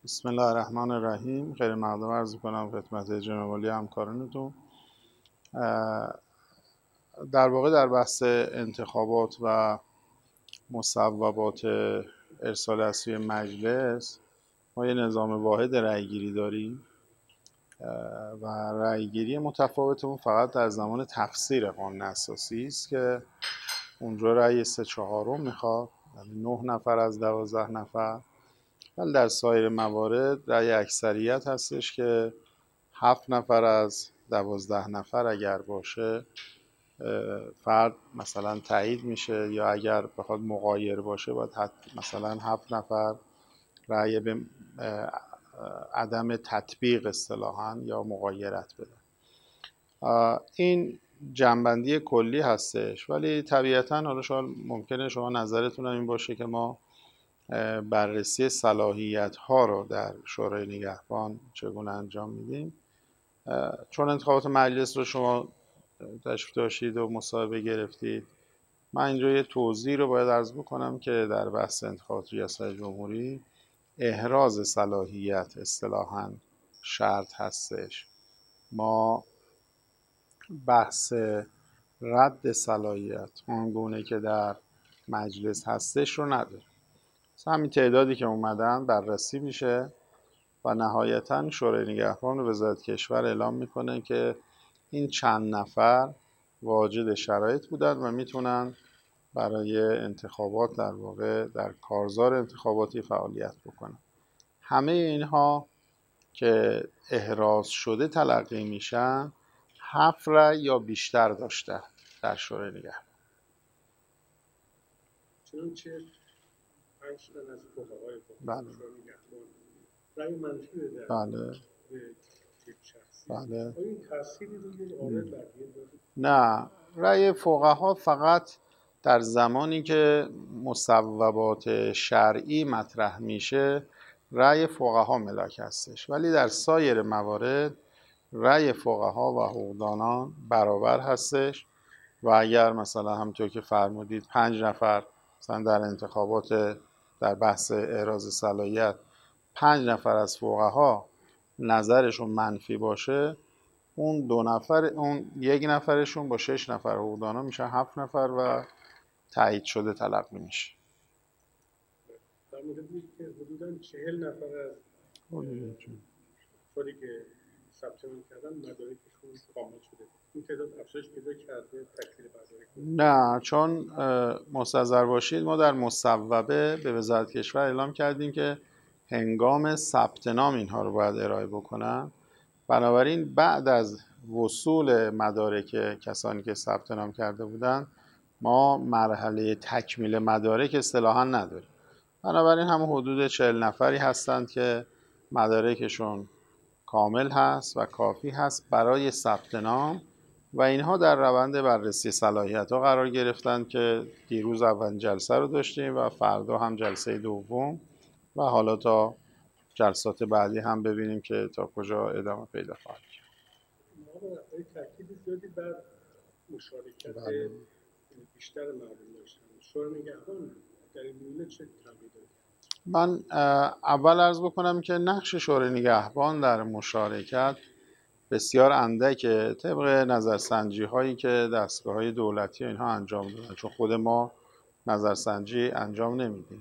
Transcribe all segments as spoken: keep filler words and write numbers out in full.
بسم الله الرحمن الرحیم. خیلی مقدم عرض کنم خدمت جناب عالی همکارانتون. در واقع در بحث انتخابات و مصوبات ارسال از سوی مجلس ما یه نظام واحد رأی‌گیری داریم و رأی‌گیری متفاوتمون فقط در زمان تفسیر قانون اساسی است که اونجا رأی سه چهارم میخواد، یعنی نه نفر از دوازده نفر. ولی در سایر موارد رأی اکثریت هستش که هفت نفر از دوازده نفر اگر باشه فرد مثلا تایید میشه، یا اگر بخواد مغایر باشه باید مثلا هفت نفر رأی به عدم تطبیق اصطلاحاً یا مغایرت بدن. این جنبندی کلی هستش، ولی طبیعتاً حالا شاید ممکنه شما نظرتون این باشه که ما بررسی صلاحیت ها رو در شورای نگهبان چگونه انجام میدیم. چون انتخابات مجلس رو شما تشریف داشتید و مصاحبه گرفتید، من اینجا یه توضیح رو باید عرض بکنم که در بحث انتخابات ریاست جمهوری احراز صلاحیت اصطلاحاً شرط هستش. ما بحث رد صلاحیت آنگونه که در مجلس هستش رو نداریم. همین تعدادی که اومدن بررسی میشه و نهایتاً شورای نگهبان و وزارت کشور اعلام میکنه که این چند نفر واجد شرایط بودن و میتونن برای انتخابات در واقع در کارزار انتخاباتی فعالیت بکنن. همه اینها که احراز شده تلقی میشن هفت رأی یا بیشتر داشته در شورای نگهبان. چنانچه پنج تن از فقهای بله. شورای نگهبان رأی منفی بده بله. به یک شخصی. بله. آیا این تأثیری روی عامل بقیه داره؟ نه، رأی فقها فقط در زمانی که مصوبات شرعی مطرح میشه رأی فقها ملاک هستش، ولی در سایر موارد رأی فقها و حقوقدانان برابر هستش. و اگر مثلا همونطور که فرمودید پنج نفر مثلا در انتخابات در بحث احراز صلاحیت پنج نفر از فقها نظرشون منفی باشه، اون دو نفر اون یک نفرشون با شش نفر حقوقدانا میشه هفت نفر و تایید شده تلقی میشه. در مورد بود که حدوداً چهل نفر از افرادی که ثبت نام کردن مدارکشون کامل شده. این تعداد افزایش پیدا کرده تکمیل مدارک؟ نه، چون مستحضر باشید ما در مصوبه به وزارت کشور اعلام کردیم که هنگام ثبت نام اینها رو باید ارائه بکنن. بنابراین بعد از وصول مدارک کسانی که ثبت نام کرده بودن ما مرحله تکمیل مدارک اصطلاحاً نداریم. بنابراین هم حدود چهل نفری هستند که مدارکشون کامل هست و کافی هست برای ثبت نام و اینها در روند بررسی صلاحیت ها قرار گرفتن که دیروز اول جلسه رو داشتیم و فردا هم جلسه دوم و حالا تا جلسات بعدی هم ببینیم که تا کجا ادامه پیدا خواهد کرد. ما برای تاکید زیادی بر مشارکت بیشتر مردم داشتن. شورای نگهبان در این مورد چه تغییری داره؟ من اول عرض بکنم که نقش شورای نگهبان در مشارکت بسیار اندکه طبق نظرسنجی هایی که دستگاه های دولتی و اینها انجام دادن، چون خود ما نظرسنجی انجام نمیدیم.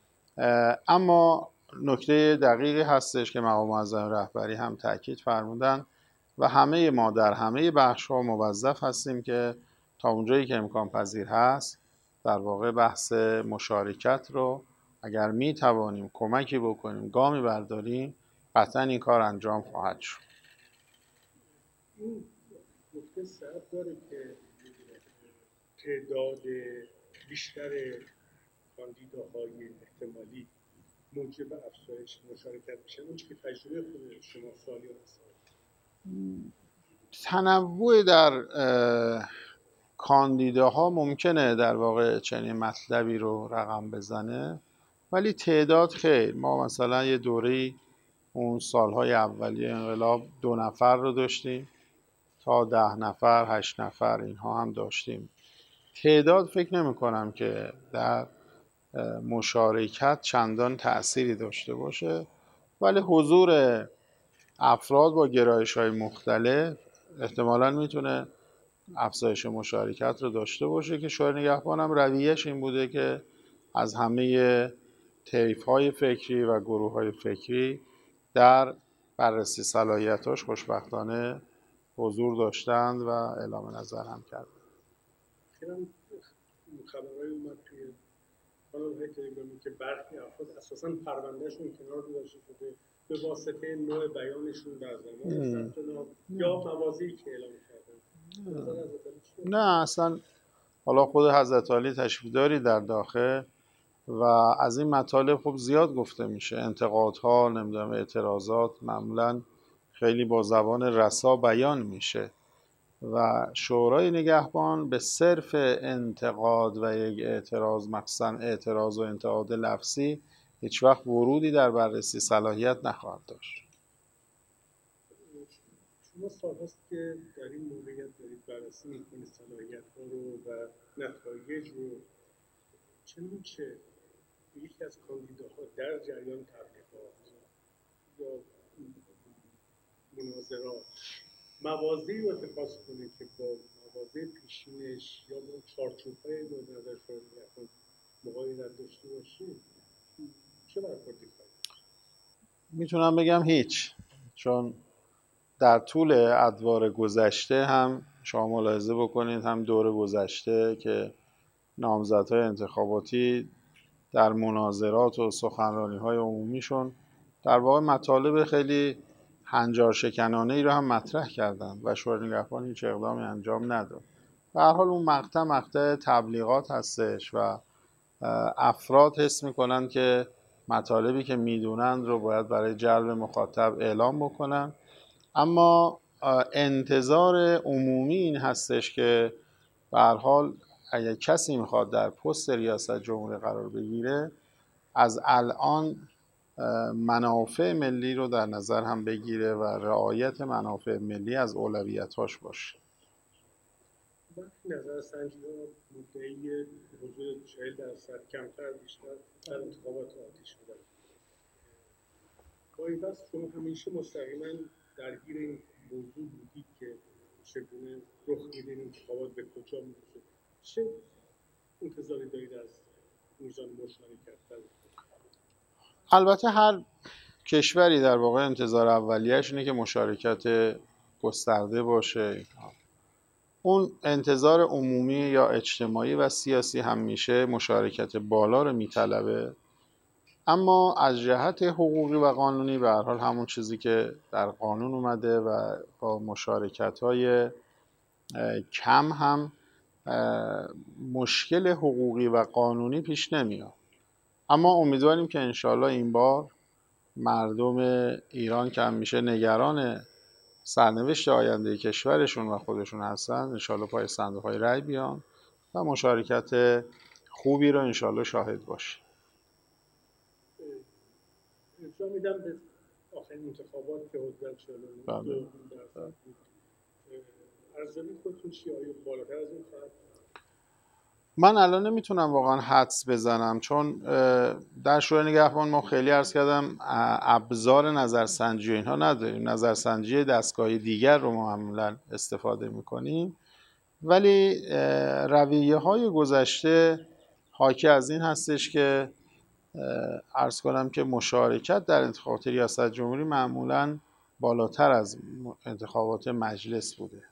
اما نکته دقیقی هستش که مقام معظم رهبری هم تاکید فرمودن و همه ما در همه بخش ها موظف هستیم که تا اونجایی که امکان پذیر هست در واقع بحث مشارکت رو اگر می توانیم کمکی بکنیم، گامی برداریم، قطعا این کار انجام خواهد شد. این نکته صحت داره که تعداد بیشتر کاندیداهای احتمالی موجب افزایش مشارکت میشن. اون که تجربه خود شما سالیان هست. تنوع در کاندیداها ممکنه در واقع چنین مطلبی رو رقم بزنه، ولی تعداد خیر. ما مثلا یه دوره‌ای اون سالهای اولیه انقلاب دو نفر رو داشتیم تا ده نفر، هشت نفر اینها هم داشتیم. تعداد فکر نمی کنم که در مشارکت چندان تأثیری داشته باشه، ولی حضور افراد با گرایش‌های مختلف احتمالاً میتونه افزایش مشارکت رو داشته باشه که شورای نگهبان هم رویه‌اش این بوده که از همه طیف‌های فکری و گروه‌های فکری در بررسی صلاحیتاش خوشبختانه حضور داشتند و اعلام نظر هم کردند. خیلی خبرهای اومد توی کانال‌های تلگرامی که برخی افراد اساساً پروندهشون کنار گذاشته شده به واسطه نوع بیانشون در زمان ثبت نام یا موازی که اعلام کردن. نه اصلا حالا خود حضرت علی تشریف داری در داخل و از این مطالب خب زیاد گفته میشه، انتقادها، نمیدونم اعتراضات معمولا خیلی با زبان رسا بیان میشه و شورای نگهبان به صرف انتقاد و یک اعتراض، مخصوصا اعتراض و انتقاد لفظی، هیچ وقت ورودی در بررسی صلاحیت نخواهد داشت. شما سال‌هاست که در این موقعیت دارید بررسی می‌کنید صلاحیت‌ها رو و نتایج رو، چنانچه یکی از کاندیداها در جریان تبلیغات یا مناظرات موازی رو اتخاذ کنه که با موازی پیشینش یا با چارچوب‌های مورد نظر شما نگهبان مقایرت داشته باشید، چه برخوردی خواهید؟ میتونم بگم هیچ، چون در طول ادوار گذشته هم شما ملاحظه بکنید، هم دور گذشته که نامزدهای انتخاباتی در مناظرات و سخنرانی‌های عمومیشون در واقع مطالب خیلی هنجار شکنانه ای رو هم مطرح کردند و شورای نگهبان هیچ اقدامی انجام نداد. به هر حال اون مقطع مقطع تبلیغات هستش و افراد حس میکنن که مطالبی که میدونن رو باید برای جلب مخاطب اعلام بکنن، اما انتظار عمومی این هستش که به هر حال اگر کسی میخواد در پست ریاست جمهوری قرار بگیره از الان منافع ملی رو در نظر هم بگیره و رعایت منافع ملی از اولویتاش باشه. برخی نظرسنجی‌ها مدعی حدود چهل درصد کمتر بیشتر در انتخابات آتی شدن. با این بس شما همیشه مستقیما درگیر این موضوع بودید که چگونه رخ میده این انتخابات، به کجا میرسه، چه انتظاری دارید از میزان مشارکت؟ البته هر کشوری در واقع انتظار اولیه‌اش اینه که مشارکت گسترده باشه. اون انتظار عمومی یا اجتماعی و سیاسی همیشه مشارکت بالا رو میطلبه، اما از جهت حقوقی و قانونی به هر حال همون چیزی که در قانون اومده و با مشارکت‌های کم هم مشکل حقوقی و قانونی پیش نمیاد. اما امیدواریم که انشالله این بار مردم ایران که همیشه نگران سرنوشت آینده کشورشون و خودشون هستن، انشالله پای صندوق‌های رای بیان و مشارکت خوبی رو انشالله شاهد باشه. ارجاع میدم به آخرین انتخابات که حدود چهل و دو درصد بود. ارزیابی خودتون چیه؟ آیا بالاتر از این خواهد؟ من الان نمیتونم واقعا حدس بزنم، چون در شورای نگهبان ما خیلی عرض کردم ابزار نظرسنجی و اینها نداریم، نظرسنجی دستگاهی دیگر رو معمولا استفاده میکنیم، ولی رویه های گذشته حاکی از این هستش که عرض کنم که مشارکت در انتخابات ریاست جمهوری معمولا بالاتر از انتخابات مجلس بوده.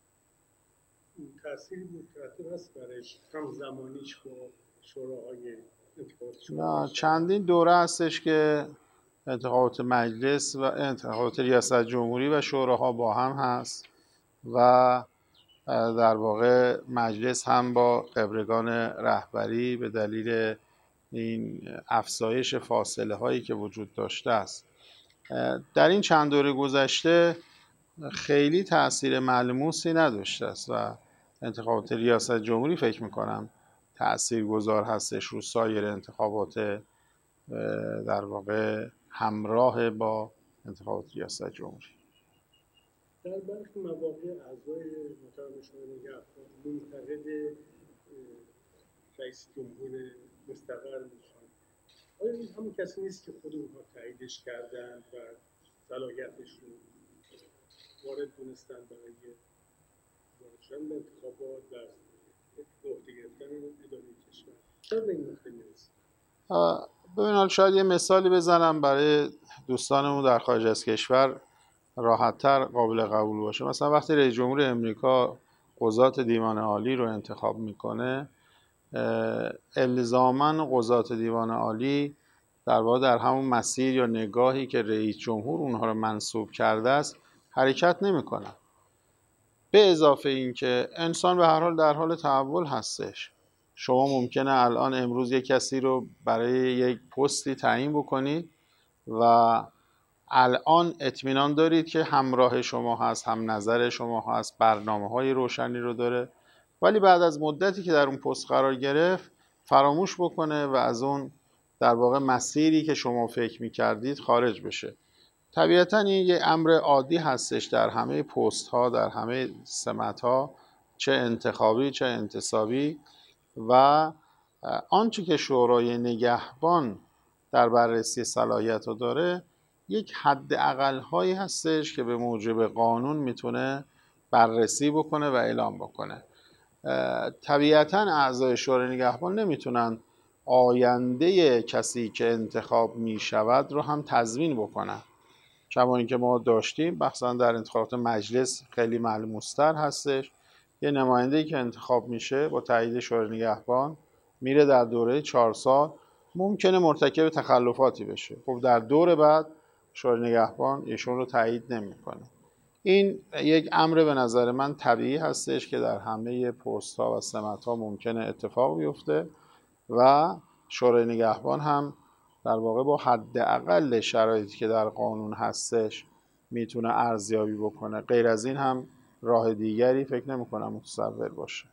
تأثیری مترتب هست برایش هم زمانیش با شوراهای انتخابات؟ نه، چندین دوره هستش که انتخابات مجلس و انتخابات ریاست جمهوری و شوراها با هم هست و در واقع مجلس هم با خبرگان رهبری به دلیل این افزایش فاصله هایی که وجود داشته است در این چند دوره گذشته خیلی تأثیر ملموسی نداشته است و انتخابات ریاست جمهوری فکر میکنم تأثیر گذار هستش رو سایر انتخابات در واقع همراه با انتخابات ریاست جمهوری. در برخی مواقع اعضای محترم شورای نگهبان منتقد رئیس جمهور مستقر میشن. آیا این همون کسی نیست که خود اونها تاییدش کردن و صلاحیتشون وارد دونستن برای وارد شدن به انتخابات و عهده گرفتن اداره کشور؟ چرا به این نقطه میرسید؟ ببین حالا شاید یه مثالی بزنم برای دوستانمون در خارج از کشور راحت‌تر قابل قبول باشه. مثلا وقتی رئیس جمهور امریکا قضات دیوان عالی رو انتخاب میکنه، الزاماً قضات دیوان عالی در واقع در همون مسیر یا نگاهی که رئیس جمهور اونها رو منصوب کرده است حرکت نمیکنن. به اضافه این که انسان به هر حال در حال تحول هستش. شما ممکنه الان امروز یک کسی رو برای یک پستی تعیین بکنید و الان اطمینان دارید که همراه شما هست، هم نظر شما هست، برنامه‌های روشنی رو داره، ولی بعد از مدتی که در اون پست قرار گرفت فراموش بکنه و از اون در واقع مسیری که شما فکر می‌کردید خارج بشه. طبیعتاً این یه امر عادی هستش در همه پست ها، در همه سمت ها، چه انتخابی چه انتصابی. و آنچه که شورای نگهبان در بررسی صلاحیت رو داره یک حد اقل هایی هستش که به موجب قانون میتونه بررسی بکنه و اعلام بکنه. طبیعتاً اعضای شورای نگهبان نمیتونن آینده کسی که انتخاب میشود رو هم تضمین بکنن. کما اینکه ما داشتیم مثلا در انتخابات مجلس خیلی ملموس‌تر هستش، یه نماینده‌ای که انتخاب میشه با تایید شورای نگهبان میره در دوره چهار سال، ممکنه مرتکب تخلفاتی بشه، خب در دور بعد شورای نگهبان ایشون رو تایید نمیکنه. این یک امر به نظر من طبیعی هستش که در همه پست ها و سمت ها ممکنه اتفاق بیفته و شورای نگهبان هم در واقع با حداقل شرایطی که در قانون هستش میتونه ارزیابی بکنه. غیر از این هم راه دیگری فکر نمی‌کنم متصور باشه.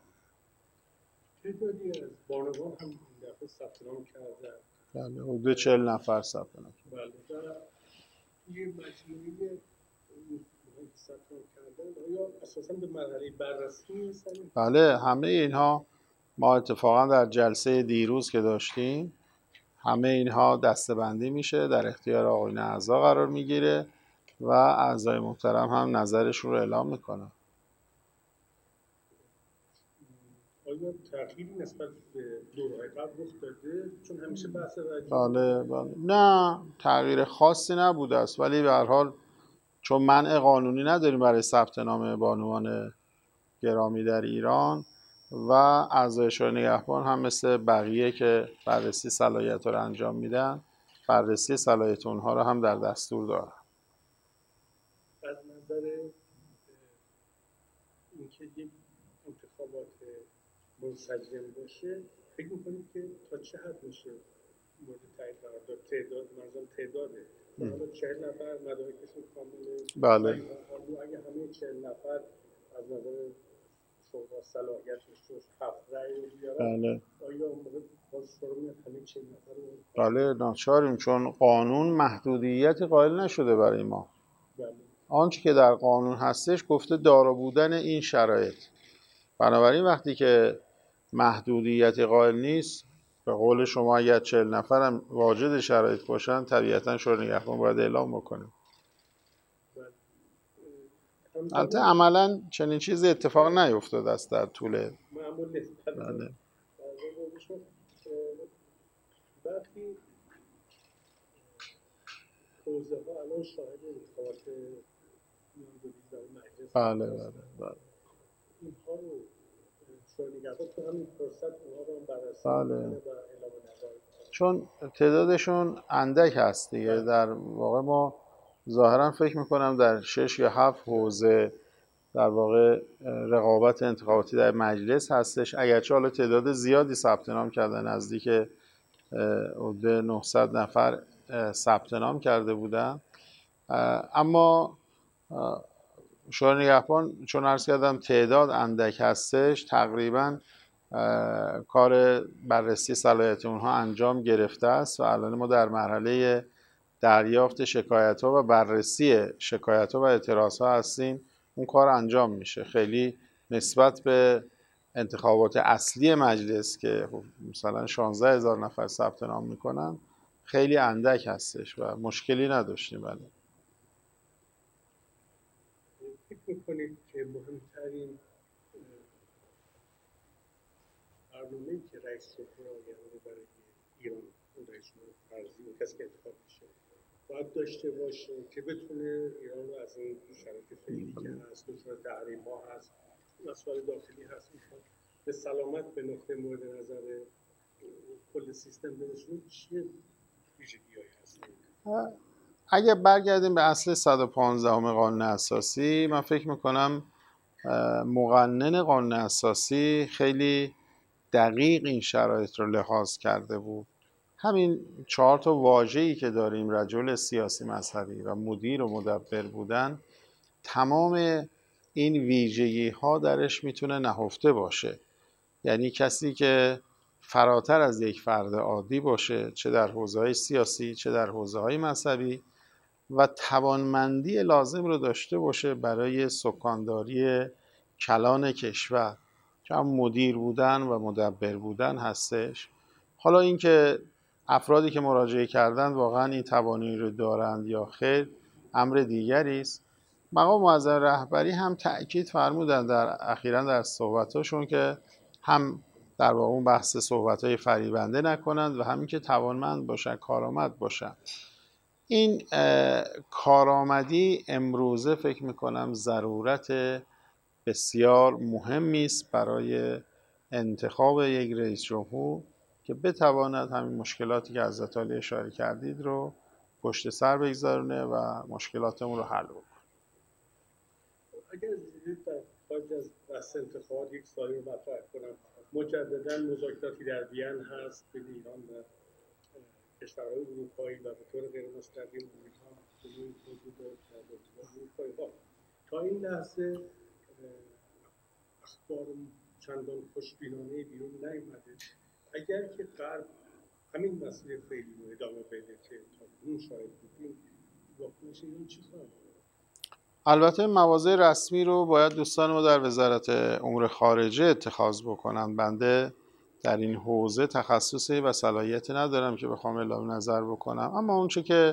تعدادی از بانوان هم این دفعه ثبت نام کردن. بله، حدود چهل نفر ثبت نام کردن. بله، و یه مجموعه ثبت نام کردن آیا اساساً به مرحله بررسی میرسن؟ بله، همه اینها ما اتفاقا در جلسه دیروز که داشتیم همه اینها دسته‌بندی میشه، در اختیار آقایون اعضا قرار میگیره و اعضای محترم هم نظرشون رو اعلام میکنن. آیا تغییری نسبت به دوره‌های قبل رخ داده؟ چون همیشه بحث رجوع. بله بله، نه تغییر خاصی نبوده است، ولی به هر حال چون منع قانونی نداریم برای ثبت نام بانوان گرامی در ایران و اعضای شورای نگهبان هم مثل بقیه که بررسی صلاحیت رو انجام میدن بررسی صلاحیت اونها رو هم در دستور دارن. از نظر اینکه یک انتخابات منسجم باشه فکر میکنید که تا چه حد میشه مورد تایید قرار داد؟ تعداد منظورم تعداده حالا چهل نفر مدارکشون کامله. بله. اگه همه چهل نفر از نظر شورا صلاحیتش رو هفت رأی رو بیارن، بله. آیا اون موقع باز شورا میاد همه چهل نفر رو؟ بله ناچاریم، چون قانون محدودیتی قائل نشده برای ما. بله. آنچه که در قانون هستش گفته دارا بودن این شرایط. بنابراین وقتی که محدودیتی قائل نیست، به قول شما اگر چهل نفر هم واجد شرایط باشن طبیعتا شورای نگهبان باید اعلام بکنه. البته عملا چنین چیزی اتفاق نیفتاده است در طول معمول نیست. بله. وقتی حوزه ها الان شاهد انتخابات نامزدی مجلس بله بله بله اینها رو شورای نگهبان تو همین فرصت اونها رو بررسی بله. و اعلام نظر، چون تعدادشون اندک هست دیگه. بله. در واقع ما ظاهرا فکر میکنم در شش یا هفت حوزه در واقع رقابت انتخاباتی در مجلس هستش، اگرچه حالا تعداد زیادی ثبت نام کردن، نزدیک حدود نهصد نفر ثبت نام کرده بودن، اما شورای نگهبان چون عرض کردم تعداد اندک هستش تقریبا کار بررسی صلاحیت اونها انجام گرفته است و الان ما در مرحله دریافت شکایت ها و بررسی شکایت ها و اعتراض ها هستیم. اون کار انجام میشه. خیلی نسبت به انتخابات اصلی مجلس که مثلا شانزده هزار نفر ثبت نام میکنن خیلی اندک هستش و مشکلی نداشتیم. بله. فکر میکنید که مهمترین برنامه‌ای که رئیس جمهور آینده برای ایران، رئیس جمهور فرضی و کسی که انتخاب میشه، باید داشته باشه که بتونه ایران رو از این شرایط فعلی که هست، دچار تحریم‌ها هست، مسائل داخلی هست، به سلامت به نقطه مورد نظر کل سیستم برسونه، چیه ویژگی‌هایی هست؟ اگه برگردیم به اصل صد و پانزدهم قانون اساسی، من فکر میکنم مقنن قانون اساسی خیلی دقیق این شرایط رو لحاظ کرده بود. همین چهار تا واژه‌ای که داریم، رجل سیاسی مذهبی و مدیر و مدبر بودن، تمام این ویژگی ها درش میتونه نهفته باشه. یعنی کسی که فراتر از یک فرد عادی باشه، چه در حوزه‌های سیاسی چه در حوزه‌های مذهبی، و توانمندی لازم رو داشته باشه برای سکانداری کلان کشور، که هم مدیر بودن و مدبر بودن هستش. حالا اینکه افرادی که مراجعه کردند واقعا این توانایی رو دارند یا خیر امر دیگری است. مقام معظم رهبری هم تأکید فرمودن در اخیراً در صحبتاشون که هم در واقع اون بحث صحبت‌های فریبنده نکنند و همین که توانمند باشن، کارآمد باشن. این کارآمدی امروزه فکر میکنم ضرورت بسیار مهمی است برای انتخاب یک رئیس جمهور که بتواند همین مشکلاتی که حضرت عالی اشاره کردید رو پشت سر بگذارونه و مشکلاتمون رو حل بکنه. اگر در خارج از بحث انتخابات یک سوالی رو مطرح کنم، مجددا مذاکراتی در وین هست بین ایران و کشورهای اروپایی و به طور غیر مستقیم امریکا کنون وجود دارد در اروپایی ها. تا این لحظه اخبار چندان خوشبینانه بیرون نیامده. اگر که غرب همین مسئله فعلی رو ادامه بده که تا اون شاید بودیم، واکنش این چی خواهد بود؟ البته مواضع رسمی رو باید دوستان ما در وزارت امور خارجه اتخاذ بکنن. بنده در این حوزه تخصصی و صلاحیتی ندارم که بخوام اعلام نظر بکنم، اما اونچه که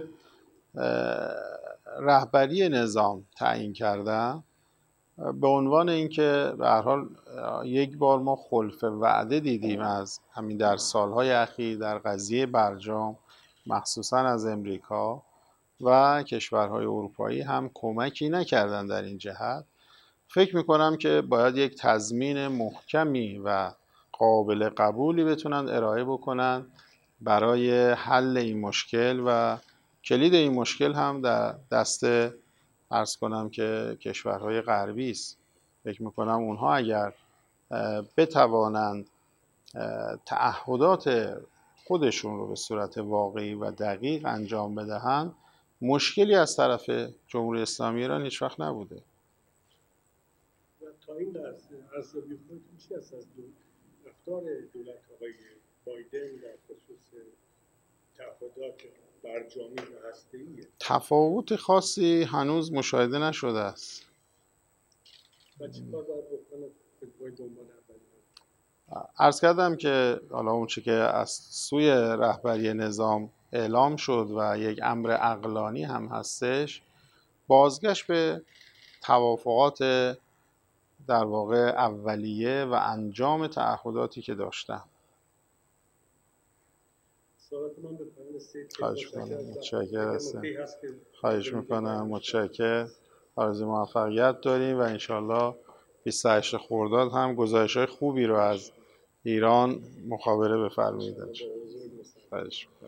رهبری نظام تعیین کردن به عنوان اینکه به هر حال یک بار ما خلف وعده دیدیم از همین در سالهای اخیر در قضیه برجام، مخصوصا از امریکا و کشورهای اروپایی هم کمکی نکردن در این جهت. فکر میکنم که باید یک تضمین محکمی و قابل قبولی بتونن ارائه بکنن برای حل این مشکل و کلید این مشکل هم در دست عرض کنم که کشورهای غربی است. فکر میکنم اونها اگر بتوانند تعهدات خودشون رو به صورت واقعی و دقیق انجام بدهند، مشکلی از طرف جمهوری اسلامی ایران هیچ وقت نبوده. و تا این لحظه ارزیابی خودتون چی است از رفتار دولت آقای بایدن در خصوص تعهدات برجامی و هسته‌ایه؟ تفاوت خاصی هنوز مشاهده نشده است. و چی کار باید بکنه که دنبال اولی؟ عرض کردم که حالا اون چی که از سوی رهبری نظام اعلام شد و یک امر عقلانی هم هستش، بازگشت به توافقات در واقع اولیه و انجام تعهداتی که داشتن. سوالات من به پایان رسید. خواهش میکنم. متشکر هستم. خواهش میکنم. متشکر. آرزوی موفقیت داریم و انشالله بیست و هشت خرداد هم گزارش‌های خوبی رو از ایران مخابره بفرمایید. خواهش میکنم.